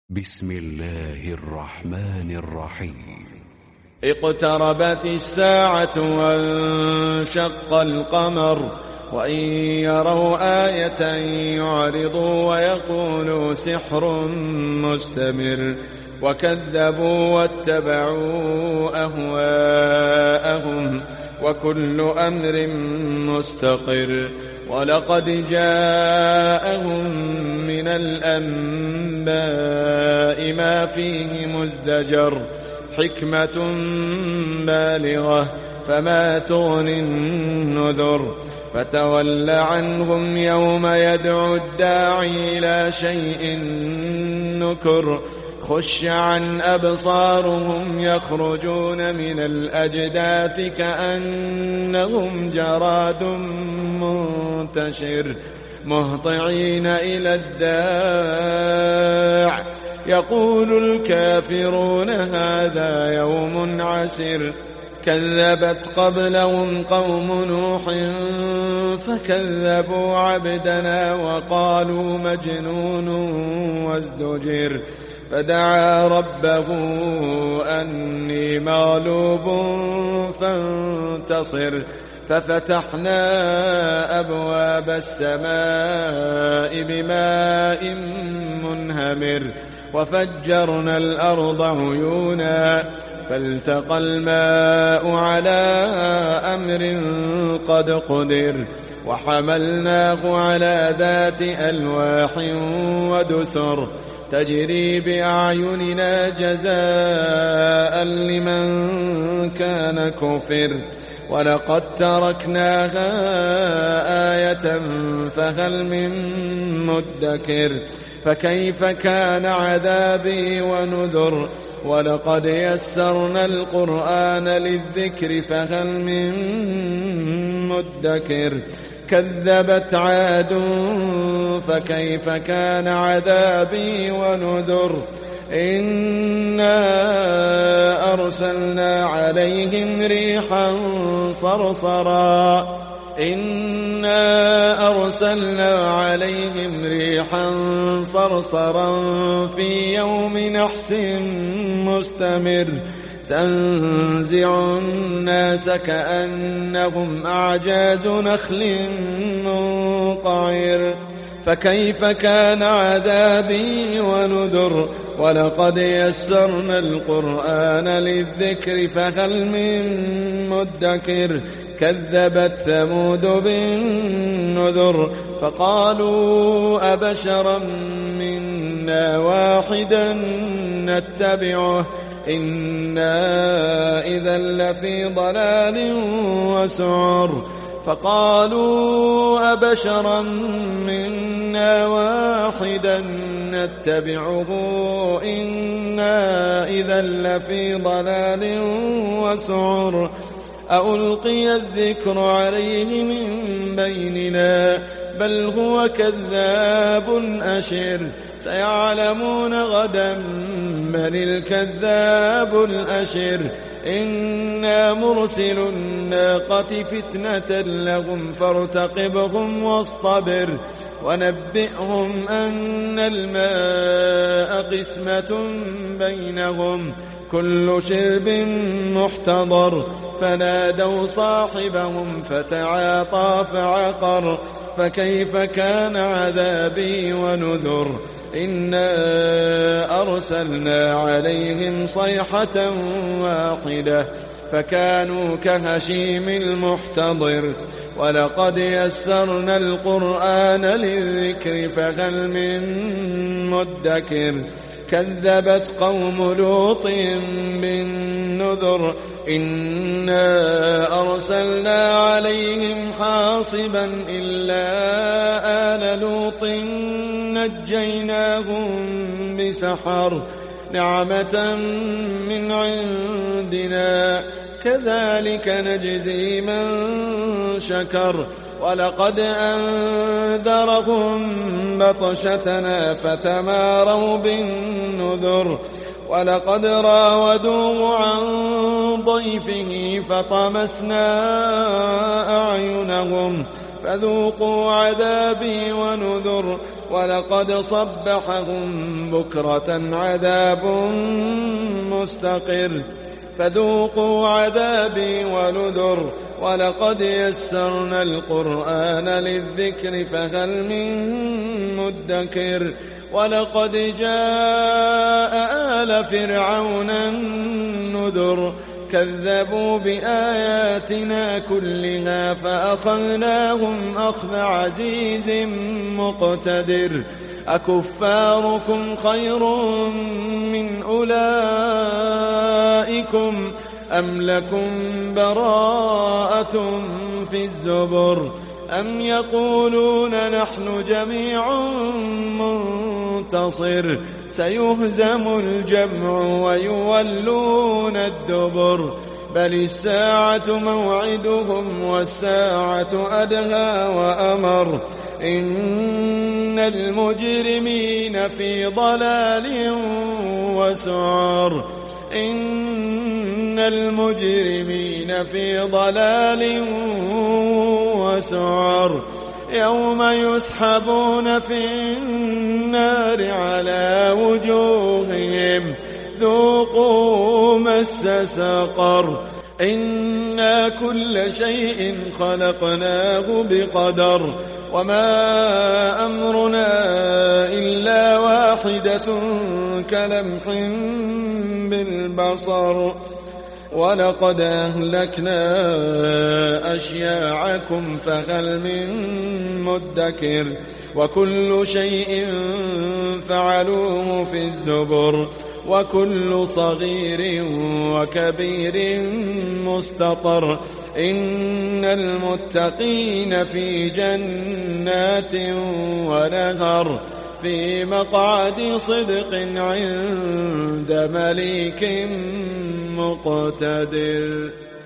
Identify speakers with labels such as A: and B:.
A: بسم الله الرحمن الرحيم.
B: اقتربت الساعة وانشق القمر وإن يروا آية يعرضوا ويقولوا سحر مستمر وكذبوا واتبعوا أهواءهم وكل أمر مستقر ولقد جاءهم من الأنباء ما فيه مزدجر حكمة بالغة فما تغني النذر فتول عنهم يوم يدعو الداعي إلى شيء نكر خش عن أبصارهم يخرجون من الأجداث كأنهم جراد منتشر مهطعين إلى الداع يقول الكافرون هذا يوم عسر كذبت قبلهم قوم نوح فكذبوا عبدنا وقالوا مجنون وازدجر فدعا ربه أني مغلوب فانتصر ففتحنا أبواب السماء بماء منهمر وفجرنا الأرض عيونا فالتقى الماء على أمر قد قدر وحملناه على ذات ألواح ودسر تجري بأعيننا جزاء لمن كان كفر ولقد تركناها آية فهل من مدكر فكيف كان عذابي ونذر ولقد يسرنا القرآن للذكر فهل من مدكر كذبت عاد فكيف كان عذابي ونذر إنا أرسلنا عليهم ريحا صرصرا في يوم نحس مستمر تنزع الناس كأنهم أعجاز نخل منقعر فكيف كان عذابي ونذر ولقد يسرنا القرآن للذكر فهل من مدكر كذبت ثمود بالنذر فقالوا أبشرا منا واحدا نتبعه إنا إذا لفي ضلال وسعر فقالوا أبشرا منا واحدا نتبعه إنا إذا لفي ضلال وسعر ألقي الذكر عليه من بيننا بل هو كذاب أشر سيعلمون غدا من الكذاب الأشر إنا مرسل الناقة فتنة لهم فارتقبهم واصطبر ونبئهم أن الماء قسمة بينهم كل شرب محتضر فنادوا صاحبهم فتعاطى فعقر فكيف كان عذابي ونذر إنا أرسلنا عليهم صيحة واحدة فكانوا كهشيم المحتضر ولقد يسرنا القرآن للذكر فهل من مدكر كذبت قوم لوط بالنذر إنا أرسلنا عليهم حاصبا إلا آل لوط نجيناهم بسحر نعمة من عندنا كذلك نجزي من شكر ولقد أنذرهم بطشتنا فتماروا بالنذر ولقد راودوه عن ضيفه فطمسنا أعينهم فذوقوا عذابي ونذر ولقد صبحهم بكرة عذاب مستقر فذوقوا عذابي ونذر ولقد يسرنا القرآن للذكر فهل من مدكر ولقد جاء آل فرعون النذر كذبوا بآياتنا كلها فأخذناهم أخذ عزيز مقتدر أكفاركم خير من أولئكم أم لكم براءة في الزبر أم يقولون نحن جميع منتصر سيهزم الجمع ويولون الدبر بل الساعة موعدهم والساعة أدهى وأمر إن المجرمين في ضلال وسعر إن المجرمين في ضلال وسعر يوم يسحبون في النار على وجوههم ذوقوا مس سقر إنا كل شيء خلقناه بقدر وما أمرنا إلا واحدة كلمح بالبصر ولقد أهلكنا أشياعكم فهل من مدكر وكل شيء فعلوه في الزبر وكل صغير وكبير مستطر إن المتقين في جنات ونهر في مقعد صدق عند مليك مقتدر.